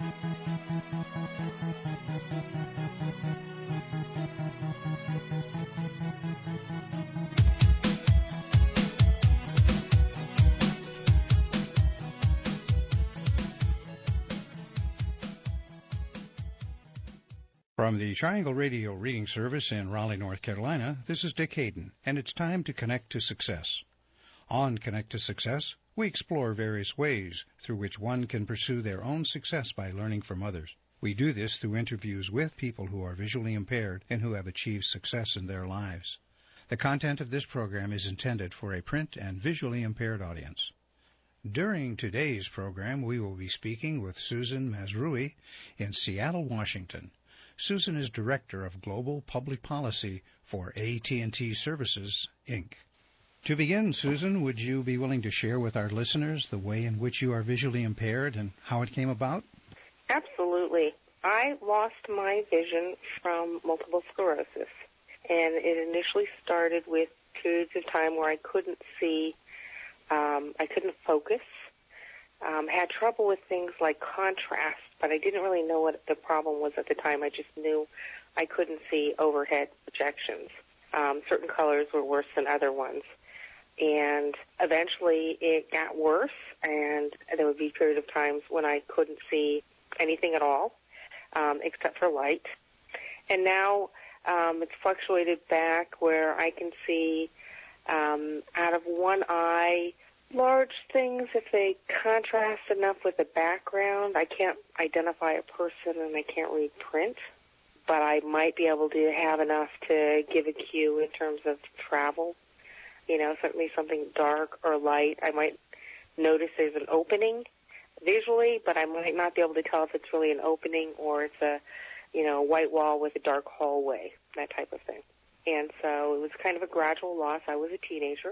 From the Triangle Radio Reading Service in Raleigh, North Carolina, this is Dick Hayden, and it's time to Connect to Success. On Connect to Success, we explore various ways through which one can pursue their own success by learning from others. We do this through interviews with people who are visually impaired and who have achieved success in their lives. The content of this program is intended for a print and visually impaired audience. During today's program, we will be speaking with Susan Mazrui in Seattle, Washington. Susan is Director of Global Public Policy for AT&T Services, Inc. To begin, Susan, would you be willing to share with our listeners the way in which you are visually impaired and how it came about? Absolutely. I lost my vision from multiple sclerosis, and it initially started with periods of time where I couldn't see, I couldn't focus, had trouble with things like contrast, but I didn't really know what the problem was at the time. I just knew I couldn't see overhead projections. Certain colors were worse than other ones. And eventually it got worse, and there would be a period of times when I couldn't see anything at all, except for light. And now it's fluctuated back where I can see out of one eye large things if they contrast enough with the background. I can't identify a person and I can't read print, but I might be able to have enough to give a cue in terms of travel. You know, certainly something dark or light. I might notice there's an opening visually, but I might not be able to tell if it's really an opening or it's a, white wall with a dark hallway, that type of thing. And so it was kind of a gradual loss. I was a teenager.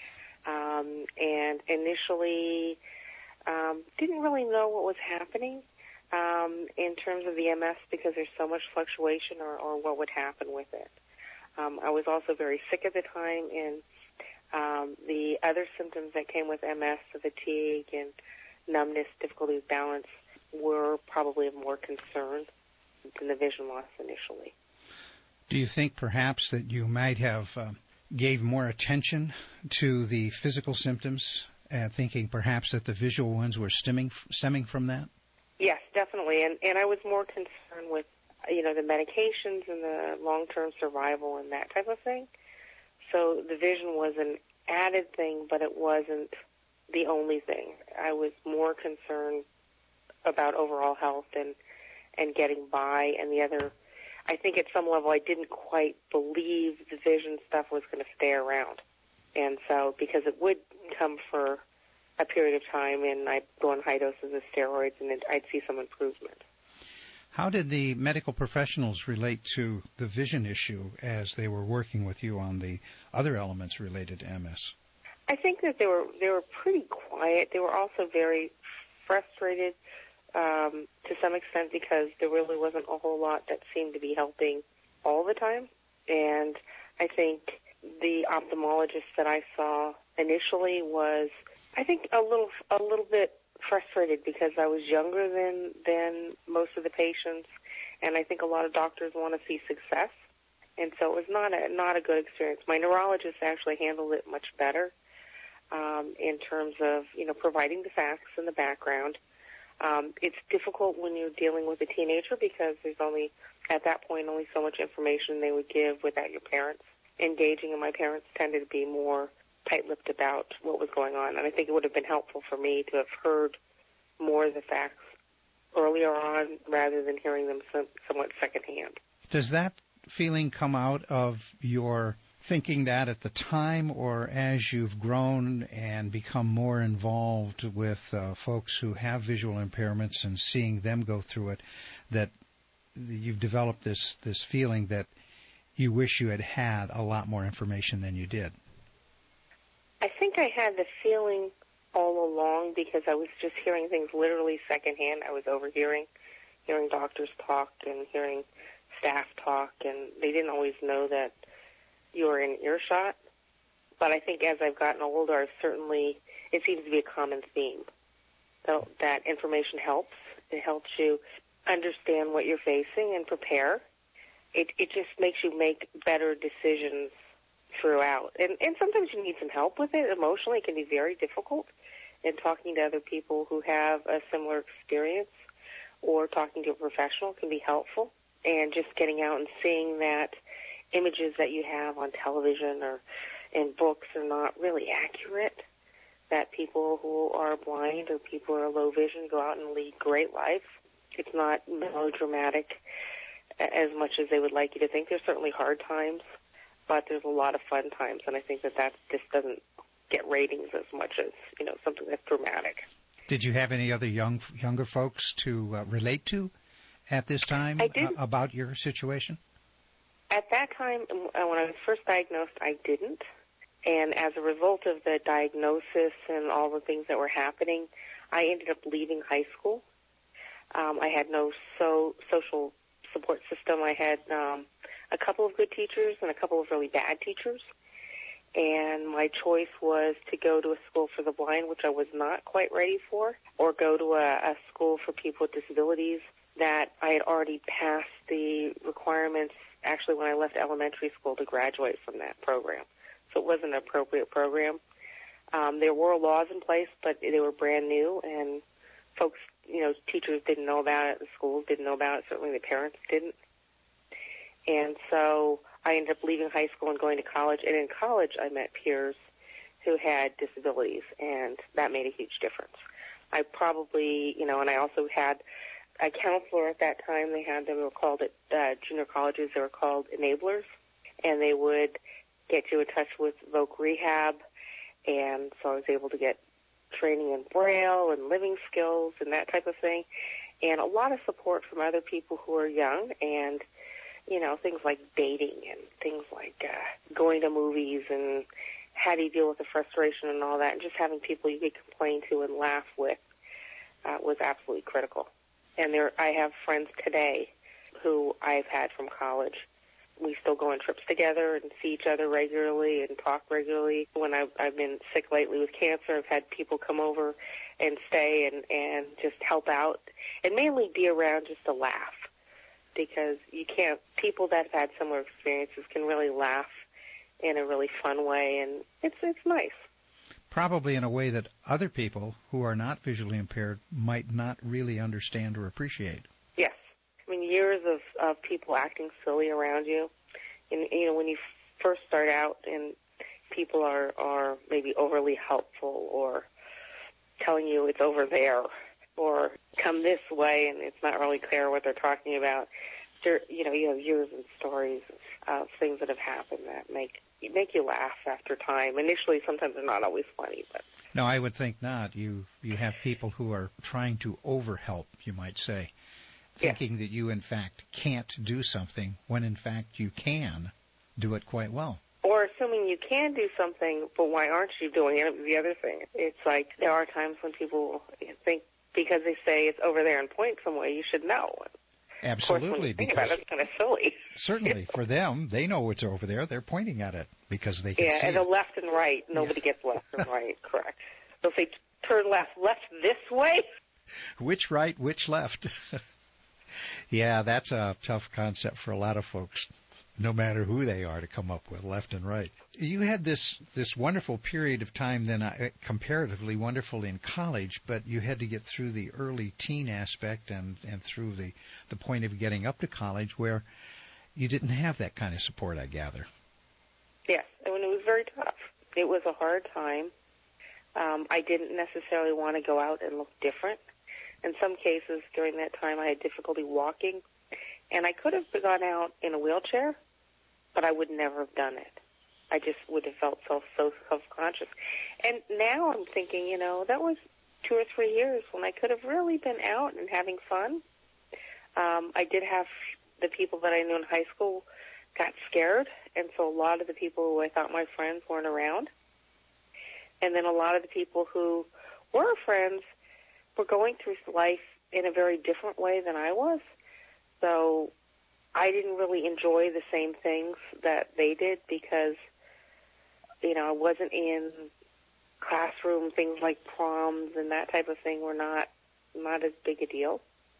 And initially didn't really know what was happening in terms of the MS because there's so much fluctuation or what would happen with it. I was also very sick at the time, and the other symptoms that came with MS, the fatigue and numbness, difficulty with balance, were probably of more concern than the vision loss initially. Do you think perhaps that you might have gave more attention to the physical symptoms, thinking perhaps that the visual ones were stemming from that? Yes, definitely. And I was more concerned with, the medications and the long-term survival and that type of thing. So the vision was an added thing, but it wasn't the only thing. I was more concerned about overall health and getting by, and the other, I think at some level I didn't quite believe the vision stuff was going to stay around. And so, because it would come for a period of time, and I'd go on high doses of steroids, and I'd see some improvement. How did the medical professionals relate to the vision issue as they were working with you on the other elements related to MS? I think that they were pretty quiet. They were also very frustrated to some extent because there really wasn't a whole lot that seemed to be helping all the time. And I think the ophthalmologist that I saw initially was, I think, a little bit frustrated because I was younger than most of the patients, and I think a lot of doctors want to see success, and so it was not a good experience. My neurologist actually handled it much better in terms of providing the facts and the background. It's difficult when you're dealing with a teenager because there's at that point only so much information they would give without your parents engaging, and my parents tended to be more tight-lipped about what was going on. And I think it would have been helpful for me to have heard more of the facts earlier on rather than hearing them somewhat secondhand. Does that feeling come out of your thinking that at the time, or as you've grown and become more involved with folks who have visual impairments and seeing them go through it, that you've developed this feeling that you wish you had a lot more information than you did? I think I had the feeling all along because I was just hearing things literally secondhand. I was overhearing, hearing doctors talk and hearing staff talk, and they didn't always know that you were in earshot. But I think as I've gotten older, it seems to be a common theme. So that information helps. It helps you understand what you're facing and prepare. It just makes you make better decisions throughout. And sometimes you need some help with it. Emotionally, it can be very difficult. And talking to other people who have a similar experience or talking to a professional can be helpful. And just getting out and seeing that images that you have on television or in books are not really accurate, that people who are blind or people who are low vision go out and lead great lives. It's not melodramatic as much as they would like you to think. There's certainly hard times, but there's a lot of fun times, and I think that just doesn't get ratings as much as, something that's dramatic. Did you have any other younger folks to relate to at this time about your situation? At that time, when I was first diagnosed, I didn't. And as a result of the diagnosis and all the things that were happening, I ended up leaving high school. I had no social support system. I had a couple of good teachers and a couple of really bad teachers. And my choice was to go to a school for the blind, which I was not quite ready for, or go to a school for people with disabilities that I had already passed the requirements, actually, when I left elementary school to graduate from that program. So it wasn't an appropriate program. There were laws in place, but they were brand new, and folks, teachers didn't know about it, the schools didn't know about it, certainly the parents didn't. And so I ended up leaving high school and going to college, and in college I met peers who had disabilities, and that made a huge difference. I probably, and I also had a counselor at that time. They were called at junior colleges, they were called enablers, and they would get you in touch with Voc Rehab, and so I was able to get training in Braille and living skills and that type of thing, and a lot of support from other people who are young, and things like dating and things like going to movies and how do you deal with the frustration and all that, and just having people you could complain to and laugh with was absolutely critical. And I have friends today who I've had from college. We still go on trips together and see each other regularly and talk regularly. When I've been sick lately with cancer, I've had people come over and stay and just help out and mainly be around just to laugh, because people that have had similar experiences can really laugh in a really fun way, and it's nice. Probably in a way that other people who are not visually impaired might not really understand or appreciate. Yes. I mean, years of people acting silly around you. And, when you first start out and people are maybe overly helpful or telling you it's over there or come this way, and it's not really clear what they're talking about. You have years and stories of things that have happened that make you laugh after time. Initially, sometimes they're not always funny, but no, I would think not. You have people who are trying to overhelp, you might say, thinking that you in fact can't do something when in fact you can do it quite well. Or assuming you can do something, but why aren't you doing it? The other thing, it's like there are times when people think because they say it's over there and point some way, you should know. Absolutely, of course, when you think because about it, it's kind of silly. Certainly, for them, they know it's over there. They're pointing at it because they can see it. Yeah, and the left and right, nobody gets left and right, correct. They'll say, turn left this way? Which right, which left? Yeah, that's a tough concept for a lot of folks, no matter who they are, to come up with, left and right. You had this wonderful period of time then, comparatively wonderful in college, but you had to get through the early teen aspect and through the point of getting up to college where you didn't have that kind of support, I gather. Yes, I mean, it was very tough. It was a hard time. I didn't necessarily want to go out and look different. In some cases during that time, I had difficulty walking, and I could have gone out in a wheelchair, but I would never have done it. I just would have felt so self-conscious. And now I'm thinking, that was 2 or 3 years when I could have really been out and having fun. I did have the people that I knew in high school got scared, and so a lot of the people who I thought my friends weren't around. And then a lot of the people who were friends were going through life in a very different way than I was. So I didn't really enjoy the same things that they did because, I wasn't in classroom. Things like proms and that type of thing were not as big a deal.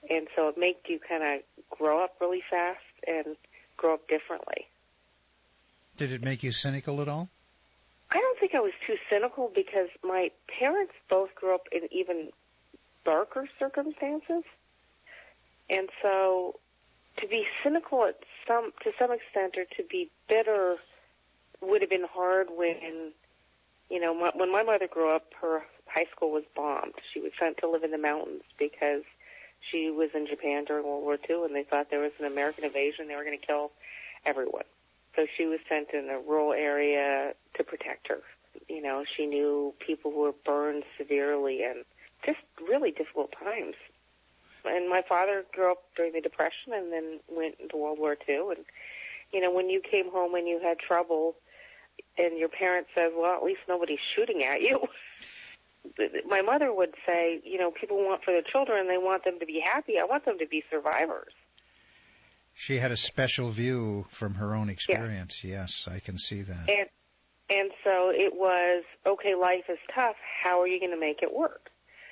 And so it made you kind of grow up really fast and grow up differently. Did it make you cynical at all? I don't think I was too cynical because my parents both grew up in even darker circumstances. And so to be cynical to some extent or to be bitter would have been hard when, when my mother grew up, her high school was bombed. She was sent to live in the mountains because she was in Japan during World War II, and they thought there was an American invasion. They were going to kill everyone. So she was sent in a rural area to protect her. She knew people who were burned severely and just really difficult times. And my father grew up during the Depression and then went into World War II. And, when you came home and you had trouble and your parents said, well, at least nobody's shooting at you. My mother would say, people want for their children, they want them to be happy. I want them to be survivors. She had a special view from her own experience. Yes, I can see that. And so it was, okay, life is tough. How are you going to make it work?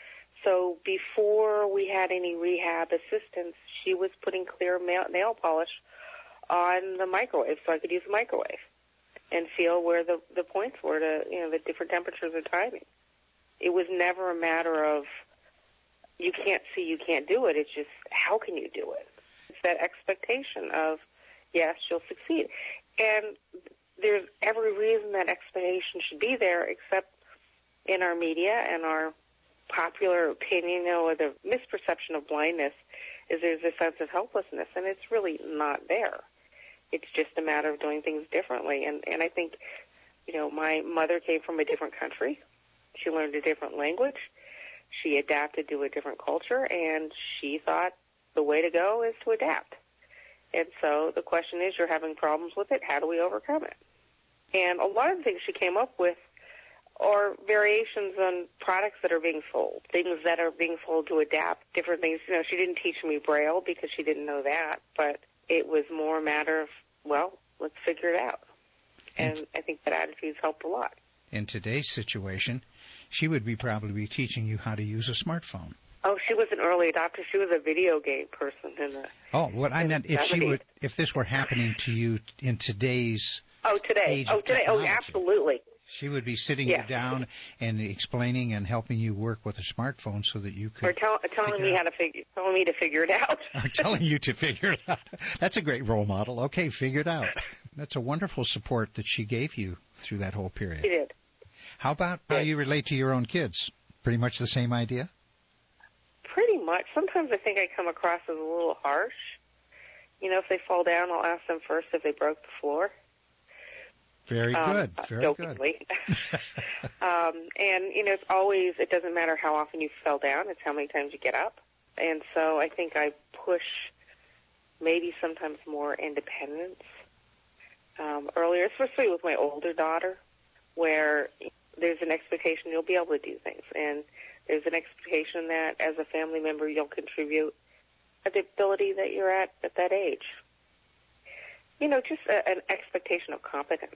So before we had any rehab assistance, she was putting clear nail polish on the microwave so I could use the microwave and feel where the points were to, the different temperatures and timing. It was never a matter of you can't see, you can't do it. It's just how can you do it? It's that expectation of, yes, you'll succeed. And there's every reason that expectation should be there except in our media and our popular opinion, or the misperception of blindness is there's a sense of helplessness, and it's really not there. It's just a matter of doing things differently. And I think, my mother came from a different country. She learned a different language. She adapted to a different culture, and she thought the way to go is to adapt. And so the question is, you're having problems with it. How do we overcome it? And a lot of the things she came up with are variations on products that are being sold, things that are being sold to adapt different things. She didn't teach me Braille because she didn't know that, but it was more a matter of, well, let's figure it out. And I think that attitude's helped a lot. In today's situation, she would probably be teaching you how to use a smartphone. Oh, she was an early adopter. She was a video game person what I meant, if this were happening to you in today's age of technology. Oh, absolutely. She would be sitting you down and explaining and helping you work with a smartphone so that you could. Or telling me to figure it out. Or telling you to figure it out. That's a great role model. Okay, figure it out. That's a wonderful support that she gave you through that whole period. She did. How about how you relate to your own kids? Pretty much the same idea? Pretty much. Sometimes I think I come across as a little harsh. If they fall down, I'll ask them first if they broke the floor. Very good. Very jokingly. good. And, it's always, it doesn't matter how often you fell down, it's how many times you get up. And so I think I push maybe sometimes more independence earlier, especially with my older daughter, where there's an expectation you'll be able to do things. And there's an expectation that as a family member you'll contribute at the ability that you're at that age. Just an expectation of competence.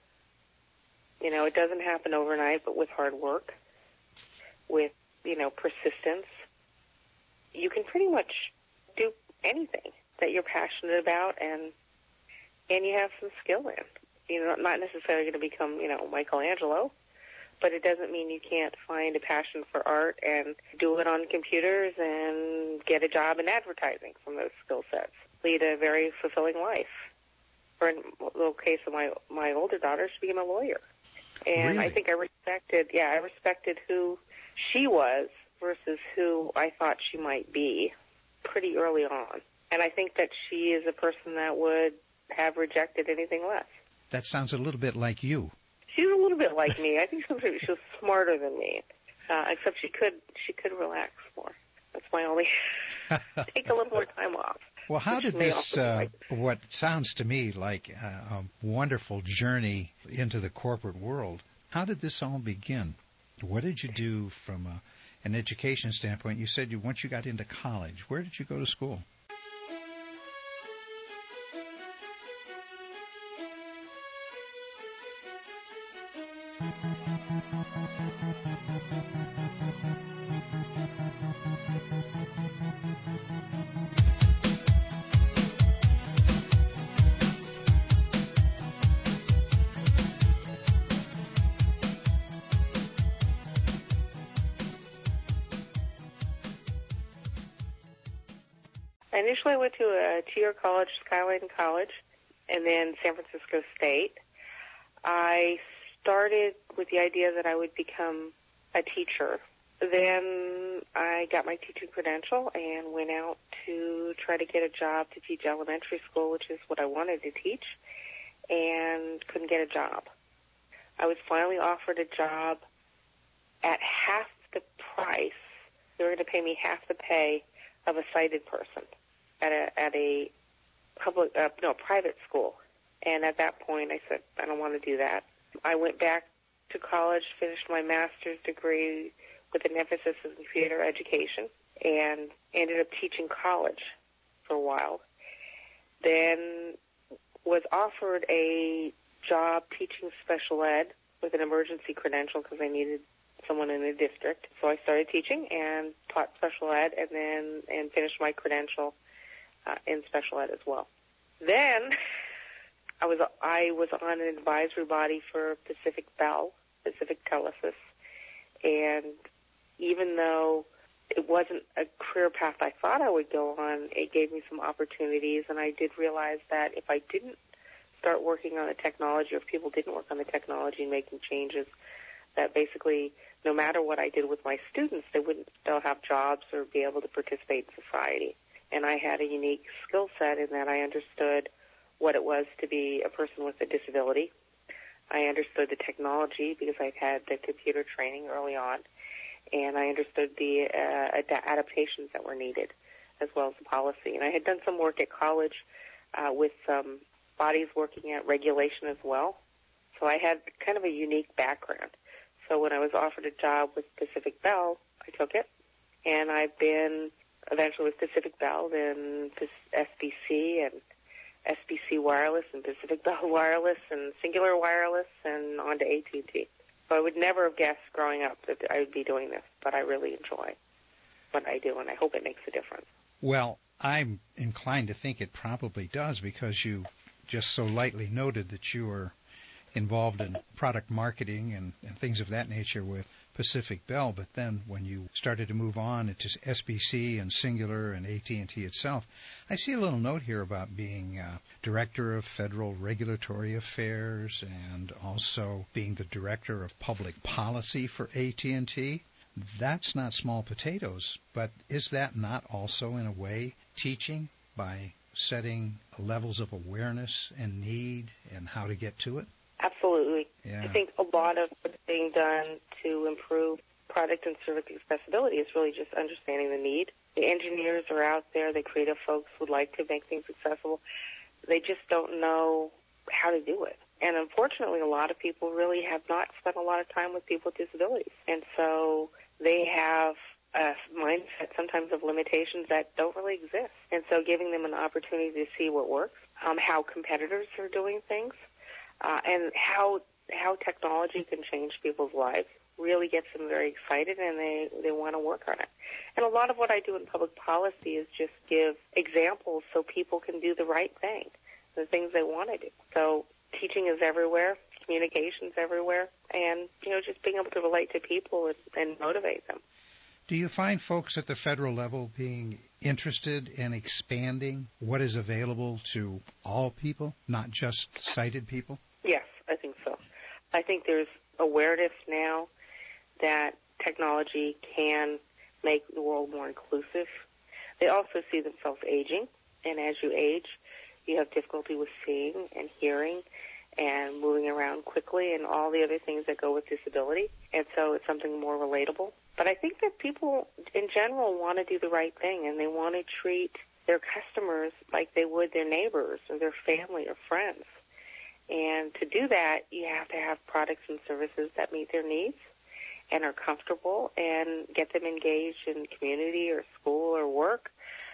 It doesn't happen overnight, but with hard work, with, persistence, you can pretty much do anything that you're passionate about and you have some skill in. Not necessarily going to become, Michelangelo, but it doesn't mean you can't find a passion for art and do it on computers and get a job in advertising from those skill sets. Lead a very fulfilling life. Or in the case of my older daughter, she became a lawyer. And really? I think I respected who she was versus who I thought she might be pretty early on. And I think that she is a person that would have rejected anything less. That sounds a little bit like you. She's a little bit like me. I think sometimes she was smarter than me, except she could relax more. That's my only take a little more time off. Well, how did this, what sounds to me like a wonderful journey into the corporate world, how did this all begin? What did you do from an education standpoint? You said once you got into college, where did you go to school? Initially, I went to a two-year college, Skyline College, and then San Francisco State. I started with the idea that I would become a teacher. Then I got my teaching credential and went out to try to get a job to teach elementary school, which is what I wanted to teach, and couldn't get a job. I was finally offered a job at half the price. They were going to pay me half the pay of a sighted person at a private school. And at that point, I said, I don't want to do that. I went back to college, finished my master's degree with an emphasis in theater education, and ended up teaching college for a while. Then was offered a job teaching special ed with an emergency credential because I needed someone in the district. So I started teaching and taught special ed, and finished my credential in special ed as well. Then I was on an advisory body for Pacific Bell, Pacific Telesis, and even though it wasn't a career path I thought I would go on, it gave me some opportunities, and I did realize that if I didn't start working on the technology, or if people didn't work on the technology and making changes, that basically no matter what I did with my students, they wouldn't still have jobs or be able to participate in society. And I had a unique skill set in that I understood what it was to be a person with a disability. I understood the technology because I'd had the computer training early on, and I understood the adaptations that were needed, as well as the policy. And I had done some work at college with some bodies working at regulation as well, so I had kind of a unique background. So when I was offered a job with Pacific Bell, I took it, and I've been eventually with Pacific Bell, then SBC and SBC Wireless and Pacific Bell Wireless and Singular Wireless and on to AT&T. So I would never have guessed growing up that I would be doing this, but I really enjoy what I do, and I hope it makes a difference. Well, I'm inclined to think it probably does, because you just so lightly noted that you were involved in product marketing and things of that nature with Pacific Bell, but then when you started to move on into SBC and Singular and AT&T itself, I see a little note here about being Director of Federal Regulatory Affairs and also being the Director of Public Policy for AT&T. That's not small potatoes, but is that not also, in a way, teaching by setting levels of awareness and need and how to get to it? Absolutely. Yeah. I think a lot of what's being done to improve product and service accessibility is really just understanding the need. The engineers are out there, the creative folks would like to make things accessible. They just don't know how to do it. And unfortunately, a lot of people really have not spent a lot of time with people with disabilities. And so they have a mindset sometimes of limitations that don't really exist. And so giving them an opportunity to see what works, how competitors are doing things, and how technology can change people's lives really gets them very excited, and they want to work on it. And a lot of what I do in public policy is just give examples so people can do the right thing, the things they want to do. So teaching is everywhere, communication's everywhere, and, just being able to relate to people and motivate them. Do you find folks at the federal level being interested in expanding what is available to all people, not just sighted people? Yes, I think so. I think there's awareness now that technology can make the world more inclusive. They also see themselves aging, and as you age, you have difficulty with seeing and hearing and moving around quickly and all the other things that go with disability. And so it's something more relatable. But I think that people in general want to do the right thing, and they want to treat their customers like they would their neighbors or their family or friends. And to do that, you have to have products and services that meet their needs and are comfortable and get them engaged in community or school or work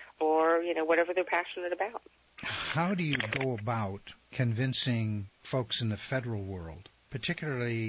or, whatever they're passionate about. How do you go about convincing folks in the federal world, particularly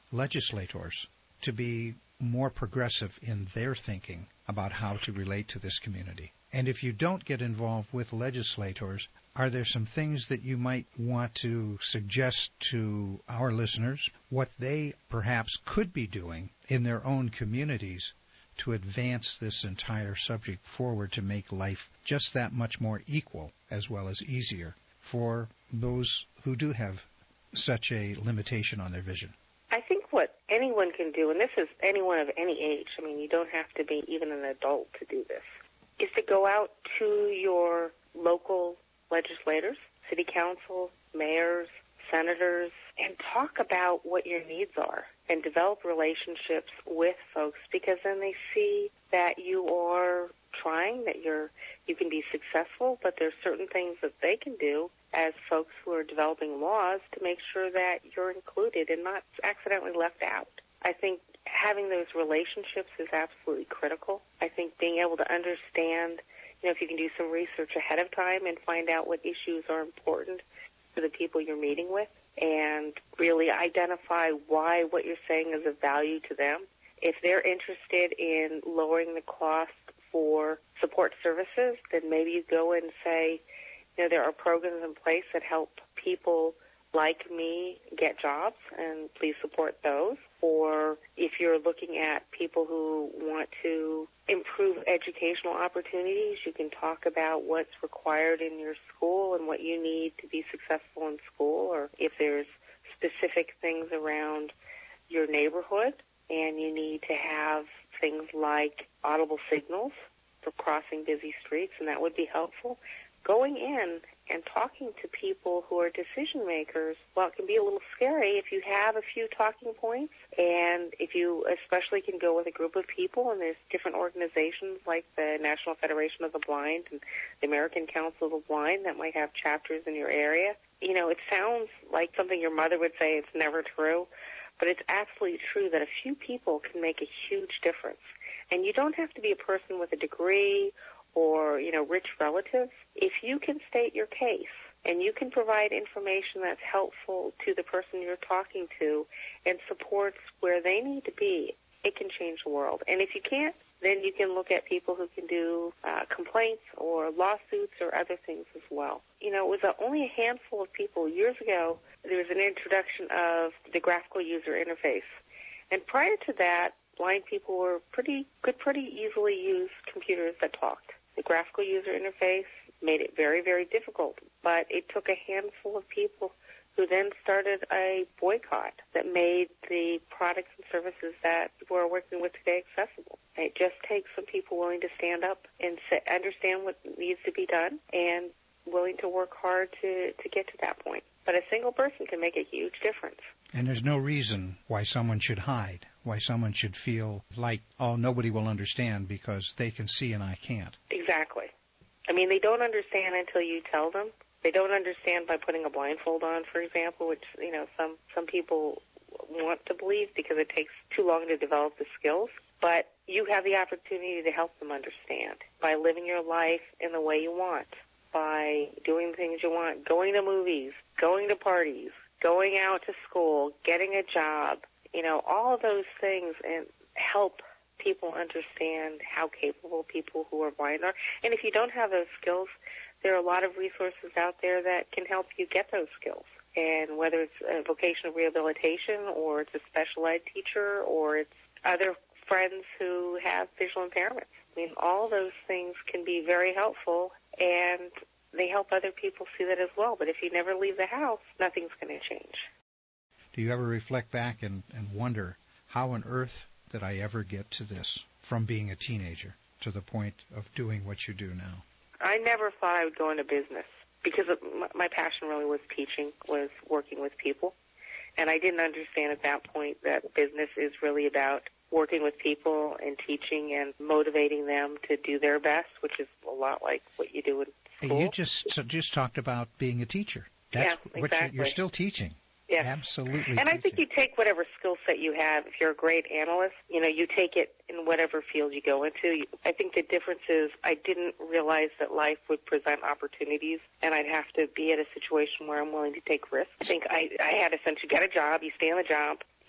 legislators to be more progressive in their thinking about how to relate to this community? And if you don't get involved with legislators, are there some things that you might want to suggest to our listeners, what they perhaps could be doing in their own communities to advance this entire subject forward to make life just that much more equal as well as easier for those who do have such a limitation on their vision? I think what anyone can do, and this is anyone of any age, I mean, you don't have to be even an adult to do this, is to go out to your local legislators, city council, mayors, senators, and talk about what your needs are and develop relationships with folks, because then they see that you are trying, that you can be successful, but there's certain things that they can do as folks who are developing laws to make sure that you're included and not accidentally left out. I think having those relationships is absolutely critical. I think being able to understand, if you can do some research ahead of time and find out what issues are important to the people you're meeting with and really identify why what you're saying is of value to them. If they're interested in lowering the cost for support services, then maybe you go and say, there are programs in place that help people like me get jobs, and please support those. Or if you're looking at people who want to improve educational opportunities, you can talk about what's required in your school and what you need to be successful in school. Or if there's specific things around your neighborhood and you need to have things like audible signals for crossing busy streets, and that would be helpful. Going in and talking to people who are decision makers, well, it can be a little scary if you have a few talking points, and if you especially can go with a group of people, and there's different organizations like the National Federation of the Blind and the American Council of the Blind that might have chapters in your area. It sounds like something your mother would say, it's never true, but it's absolutely true that a few people can make a huge difference. And you don't have to be a person with a degree or, rich relatives. If you can state your case and you can provide information that's helpful to the person you're talking to and supports where they need to be, it can change the world. And if you can't, then you can look at people who can do complaints or lawsuits or other things as well. It was only a handful of people. Years ago, there was an introduction of the graphical user interface. And prior to that, blind people could pretty easily use computers that talked. The graphical user interface made it very, very difficult, but it took a handful of people who then started a boycott that made the products and services that people are working with today accessible. It just takes some people willing to stand up and understand what needs to be done and willing to work hard to get to that point. But a single person can make a huge difference. And there's no reason why someone should hide, why someone should feel like, nobody will understand because they can see and I can't. Exactly. I mean, they don't understand until you tell them. They don't understand by putting a blindfold on, for example, which, some people want to believe because it takes too long to develop the skills. But you have the opportunity to help them understand by living your life in the way you want, by doing things you want, going to movies, going to parties, going out to school, getting a job, all of those things, and help people understand how capable people who are blind are. And if you don't have those skills, there are a lot of resources out there that can help you get those skills. And whether it's a vocational rehabilitation or it's a special ed teacher or it's other friends who have visual impairments. I mean, all those things can be very helpful, and they help other people see that as well. But if you never leave the house, nothing's going to change. Do you ever reflect back and wonder, how on earth did I ever get to this from being a teenager to the point of doing what you do now? I never thought I would go into business because my passion really was teaching, was working with people. And I didn't understand at that point that business is really about working with people and teaching and motivating them to do their best, which is a lot like what you do in school. You just talked about being a teacher. That's exactly. You're still teaching. Yes. Absolutely. And I think you take whatever skill set you have. If you're a great analyst, you take it in whatever field you go into. I think the difference is I didn't realize that life would present opportunities, and I'd have to be at a situation where I'm willing to take risks. I think I had a sense you get a job, you stay on the job,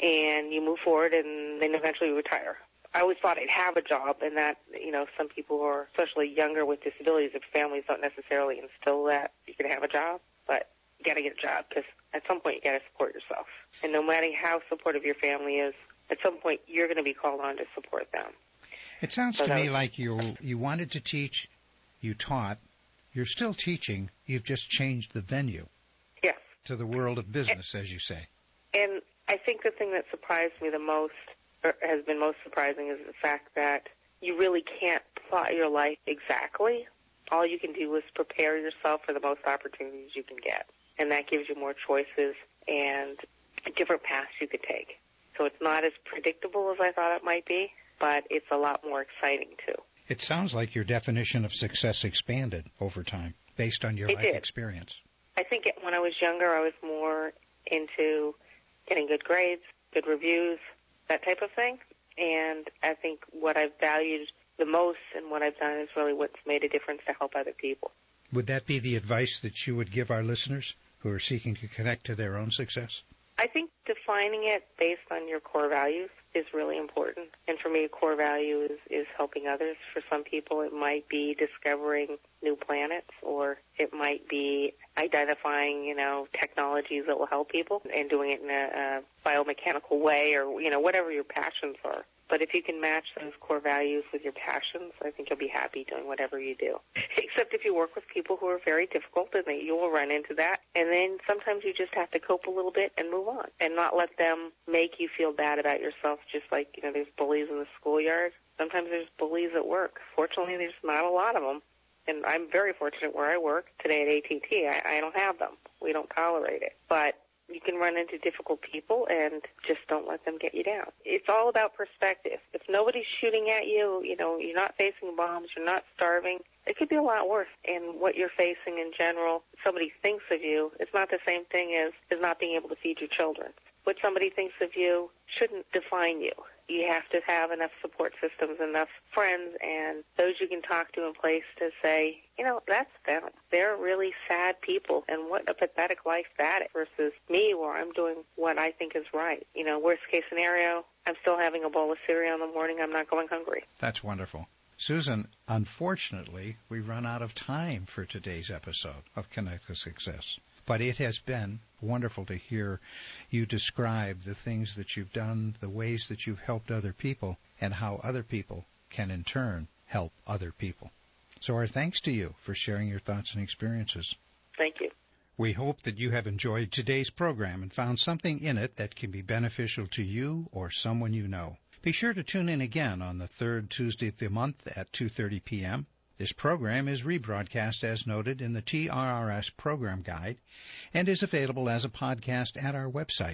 and you move forward and then eventually you retire. I always thought I'd have a job, and that, some people who are especially younger with disabilities, if families don't necessarily instill that you can have a job, but you got to get a job because at some point you got to support yourself. And no matter how supportive your family is, at some point you're going to be called on to support them. It sounds to me like you wanted to teach, you taught, you're still teaching, you've just changed the venue. Yes. To the world of business, as you say. And I think the thing that surprised me the most, or has been most surprising, is the fact that you really can't plot your life exactly. All you can do is prepare yourself for the most opportunities you can get. And that gives you more choices and different paths you could take. So it's not as predictable as I thought it might be, but it's a lot more exciting, too. It sounds like your definition of success expanded over time based on your life experience. I think when I was younger, I was more into getting good grades, good reviews, that type of thing. And I think what I've valued the most and what I've done is really what's made a difference to help other people. Would that be the advice that you would give our listeners who are seeking to connect to their own success? I think defining it based on your core values is really important. And for me, a core value is helping others. For some people, it might be discovering new planets, or it might be identifying, technologies that will help people and doing it in a biomechanical way, or, whatever your passions are. But if you can match those core values with your passions, I think you'll be happy doing whatever you do. Except if you work with people who are very difficult, and you will run into that. And then sometimes you just have to cope a little bit and move on and not let them make you feel bad about yourself, just like, there's bullies in the schoolyard. Sometimes there's bullies at work. Fortunately, there's not a lot of them. And I'm very fortunate where I work today at AT&T. I don't have them. We don't tolerate it. But you can run into difficult people, and just don't let them get you down. It's all about perspective. If nobody's shooting at you, you're not facing bombs, you're not starving, it could be a lot worse. And what you're facing in general, somebody thinks of you, it's not the same thing as not being able to feed your children. What somebody thinks of you shouldn't define you. You have to have enough support systems, enough friends, and those you can talk to in place to say, that's them. They're really sad people, and what a pathetic life that is versus me, where I'm doing what I think is right. Worst case scenario, I'm still having a bowl of cereal in the morning. I'm not going hungry. That's wonderful. Susan, unfortunately, we run out of time for today's episode of Connect to Success. But it has been wonderful to hear you describe the things that you've done, the ways that you've helped other people, and how other people can in turn help other people. So our thanks to you for sharing your thoughts and experiences. Thank you. We hope that you have enjoyed today's program and found something in it that can be beneficial to you or someone you know. Be sure to tune in again on the third Tuesday of the month at 2:30 p.m. This program is rebroadcast as noted in the TRRS program guide and is available as a podcast at our website,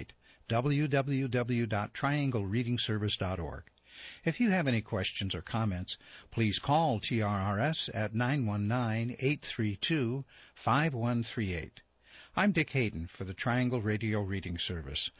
www.trianglereadingservice.org. If you have any questions or comments, please call TRRS at 919-832-5138. I'm Dick Hayden for the Triangle Radio Reading Service.